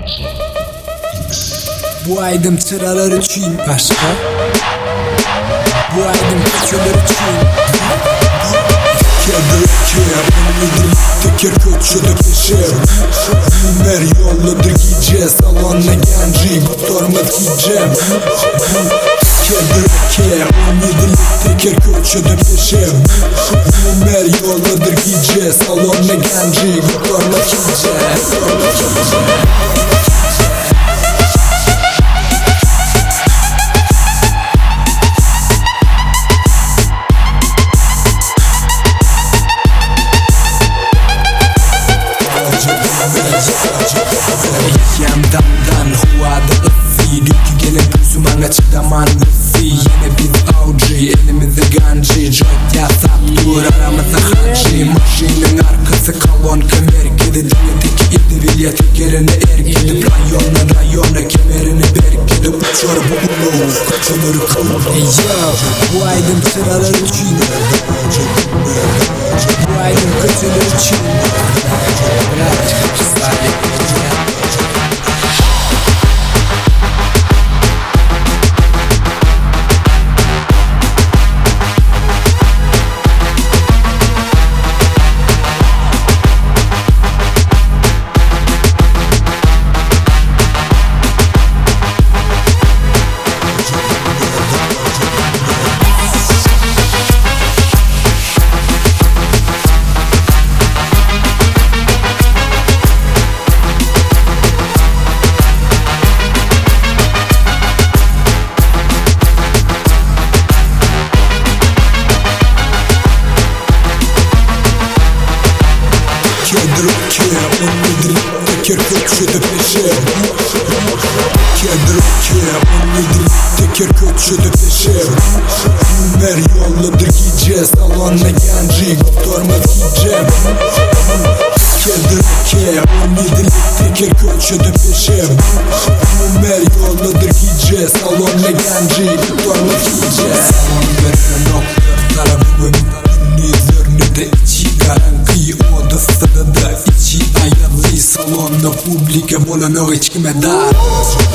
Bu aydım çıralar için başka, bu aydım köçeler için. Teker köçede peşim Mer yolladır giyeceğiz Salonla genci Tormat giyeceğim Kedreke 17'lik teker köçede peşim Mer yolladır giyeceğiz Salonla genci Tormat giyeceğiz. Yamdamdan huvada ıffi Dünkü gelen gözüm çıdaman ıffi Yine biz avcı elimizde gancı Joint yasak dur aramızda hancı Maşinin arkası kalon kemer gidip Dinledeki idivilya tekerine ergidip Rayona kemerini bergidip Uçar bu ulu kaçınır kalın. Bu aydın sıralar için Bu aydın kötüler için Kedreke 17'lik teker köçede peşim Kedreke 17'lik teker köçede peşim Mer yolladır giyeceğiz Salonla genci Tormat giyeceğim Kedreke 17'lik teker köçede peşim Mer yolladır giyeceğiz Salonla genci Tormat giyeceğiz. Tarafım ünlüzörünü de içi garanti odasında da içi ayarlı salonda publika bolana hiç kime dar.